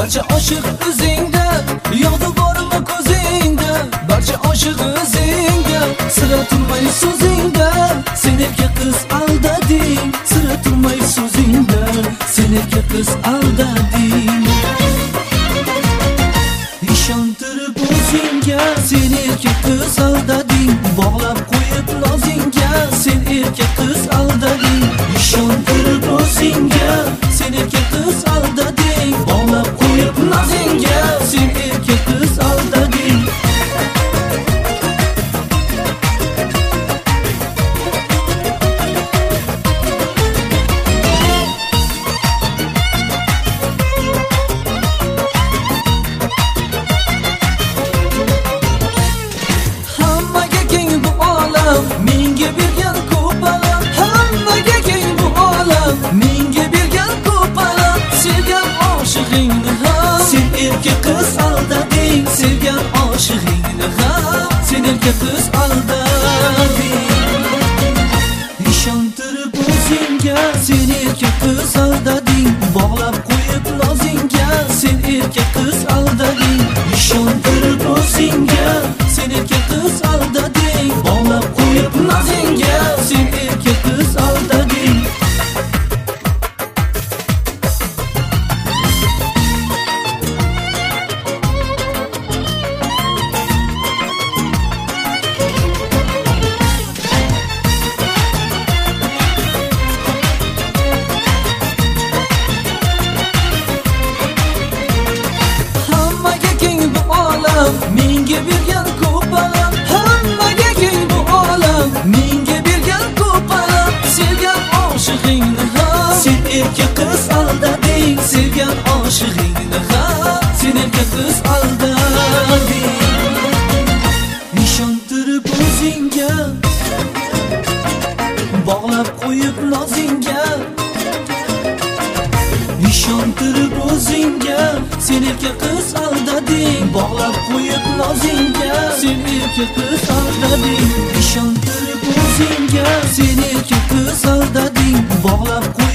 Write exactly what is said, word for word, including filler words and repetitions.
barcha oshiq o'zingda, yog'di bormi ko'zingda, barcha oshiq o'zingda, sira turmay so'zingda, sen erkak qiz aldading, sira turmay so'zingda, sen erkak qiz aldading. Ishontirib o'zingga, sen erkak qiz aldading, bog'lab qo'yib nozingga, sen erkak qiz aldading. Ishontirib o'zingga, sen erkak qiz aldading, bog'lab qo'yib nozingga, sen erkak qiz aldading. Hammaga keng bu olam, menga bergan ko'p alam. Hammaga keng bu olam, menga bergan ko'p alam. Sevgan oshig'ingni ham sen erkak qiz aldading, sevgan oshig'ingni ham sen erkak qiz aldading. Ishontirib o'zingga, sen erkak qiz aldading, bog'lab qo'yib nozingga, sen erkak qiz aldading. Ishontirib o'zingga, sen erkak qiz aldading, bog'lab qo'yib nozingga, sen erkak qiz aldading. Hammaga keng bu olam, menga bergan ko'p alam. Hammaga keng bu olam, menga bergan ko'p alam. Sevgan oshig'ingni ham sen erkak qiz aldading, sevgan oshig'ingni ham sen erkak qiz aldading. Ishontirib o'zingga, bog'lab qo'yib nozingga, ishontirib o'zingga, sen erkak qiz aldading, bog'lab qo'yib nozingga, sen erkak qiz aldading. Ishontirib o'zingga, sen erkak qiz aldading, bog'lab